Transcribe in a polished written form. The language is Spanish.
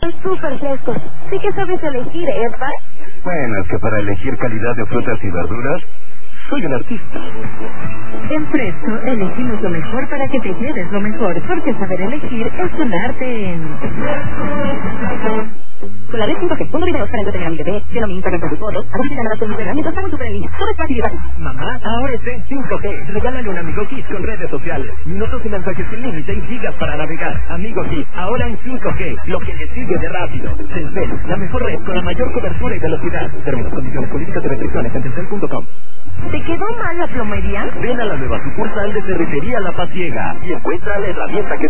Súper frescos. Sí que sabes elegir, Edvard. Bueno, es que para elegir calidad de frutas y verduras, soy un artista. En Presto elegimos lo mejor para que te lleves lo mejor, porque saber elegir es un arte en... Con la red 5G, uno videos para entretener a mi bebé, yo no me interrumpo sus fotos, a ver si ganas con mi herramienta, estamos súper en línea, todo es fácil y rápido. Mamá, ahora está en 5G, regálale un Amigo Kids con redes sociales, minutos y mensajes sin límite y gigas para navegar. Amigo Kids, ahora en 5G, lo que le sigue de rápido. Telcel, la mejor red con la mayor cobertura y velocidad. Términos, condiciones, políticas y restricciones en telcel.com. ¿Te quedó mal la plomería? Ven a la nueva sucursal de Ferretería La Pasiega y encuentra la herramienta que